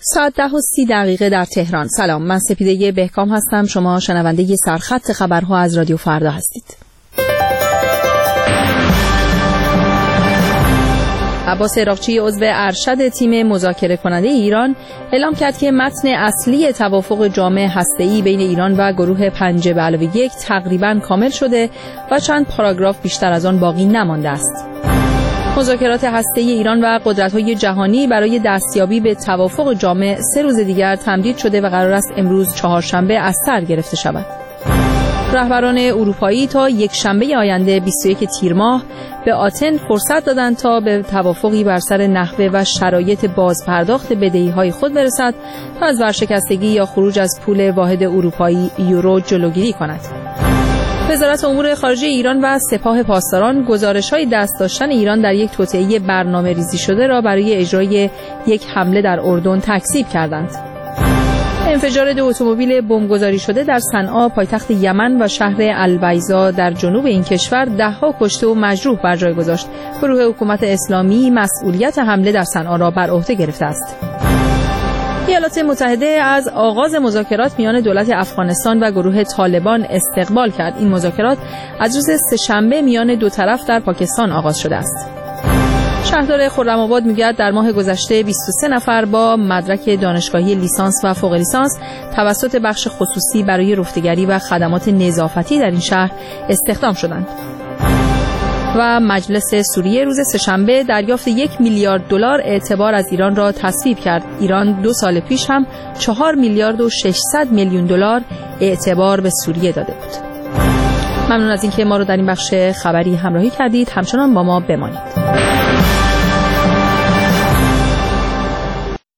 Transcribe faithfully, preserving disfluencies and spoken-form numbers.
ساعت ده و سی دقیقه در تهران. سلام، من سپیده بهکام هستم. شما شنونده سرخط خبرها از رادیو فردا هستید. عباس عراقچی عضو ارشد تیم مذاکره کننده ایران اعلام کرد که متن اصلی توافق جامع هسته‌ای بین ایران و گروه پنج به علاوه یک تقریباً کامل شده و چند پاراگراف بیشتر از آن باقی نمانده است. مذاکرات هسته‌ای ایران و قدرت‌های جهانی برای دستیابی به توافق جامع سه روز دیگر تمدید شده و قرار است امروز چهارشنبه از سر گرفته شود. رهبران اروپایی تا یک شنبه آینده بیست و یک تیر ماه به آتن فرصت دادند تا به توافقی بر سر نحوه و شرایط بازپرداخت بدهی‌های خود برسد تا از ورشکستگی یا خروج از پول واحد اروپایی یورو جلوگیری کند. وزارت امور خارجه ایران و سپاه پاسداران گزارش‌های دست داشتن ایران در یک توطئه برنامه‌ریزی شده را برای اجرای یک حمله در اردن تکذیب کردند. انفجار دو اتومبیل بمبگذاری شده در صنعا پایتخت یمن و شهر البیضا در جنوب این کشور ده‌ها کشته و مجروح بر جای گذاشت. گروه حکومت اسلامی مسئولیت حمله در صنعا را بر عهده گرفته است. ایالات متحده از آغاز مذاکرات میان دولت افغانستان و گروه طالبان استقبال کرد. این مذاکرات از روز سه‌شنبه میان دو طرف در پاکستان آغاز شده است. شهردار خرم‌آباد میگوید در ماه گذشته بیست و سه نفر با مدرک دانشگاهی لیسانس و فوق لیسانس توسط بخش خصوصی برای رفتگری و خدمات نظافتی در این شهر استخدام شدند. و مجلس سوریه روز سه‌شنبه دریافت یک میلیارد دلار اعتبار از ایران را تصویب کرد. ایران دو سال پیش هم چهار میلیارد و ششصد میلیون دلار اعتبار به سوریه داده بود. ممنون از اینکه ما رو در این بخش خبری همراهی کردید. همچنان با ما بمانید.